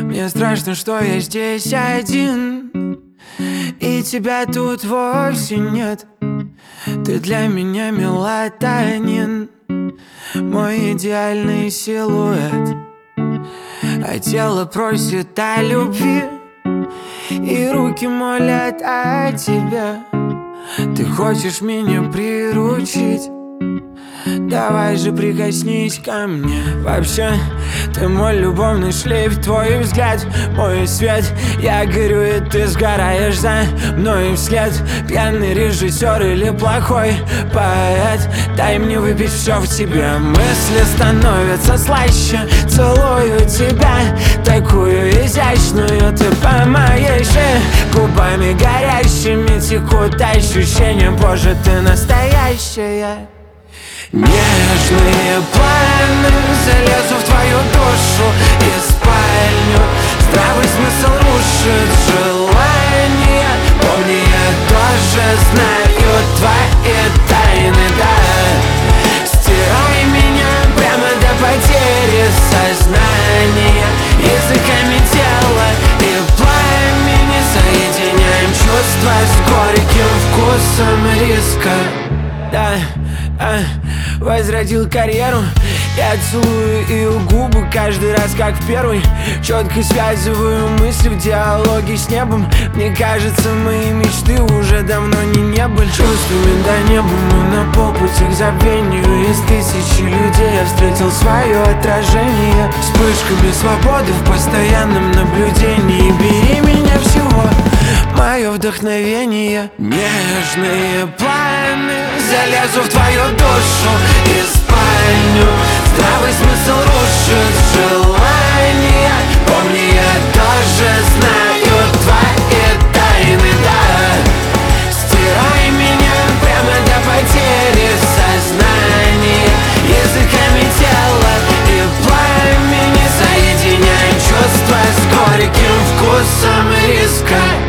Мне страшно, что я здесь один, и тебя тут вовсе нет. Ты для меня мелатонин, мой идеальный силуэт. А тело просит о любви, и руки молят о тебе. Ты хочешь меня приручить? Давай же прикоснись ко мне. Вообще, ты мой любовный шлейф, твой взгляд, мой свет. Я горю, и ты сгораешь за мной вслед. Пьяный режиссер или плохой поэт, дай мне выпить все в тебе. Мысли становятся слаще, целую тебя, такую изящную. Ты по моей шее, губами горящими текут ощущения. Боже, ты настоящая. Нежные планы, залезу в твою душу и спальню. Здравый смысл рушит желание. Помни, я тоже знаю твои тайны, да. Стирай меня прямо до потери сознания. Языками тела и пламени соединяем чувства с горьким вкусом риска. Да, возродил карьеру. Я целую ее губы каждый раз, как в первый. Четко связываю мысли в диалоге с небом. Мне кажется, мои мечты уже давно не были. Чувствами до неба мы на полпути к забвению. Из тысячи людей я встретил свое отражение. Вспышками свободы в постоянном наблюдении. Бери меня всего, мое вдохновение. Нежные планы, залезу в твою душу и спальню. Здравый смысл рушит желание. Помни, я тоже знаю твои тайны, да. Стирай меня прямо до потери сознания. Языками тела и пламени соединяем чувства с горьким вкусом риска.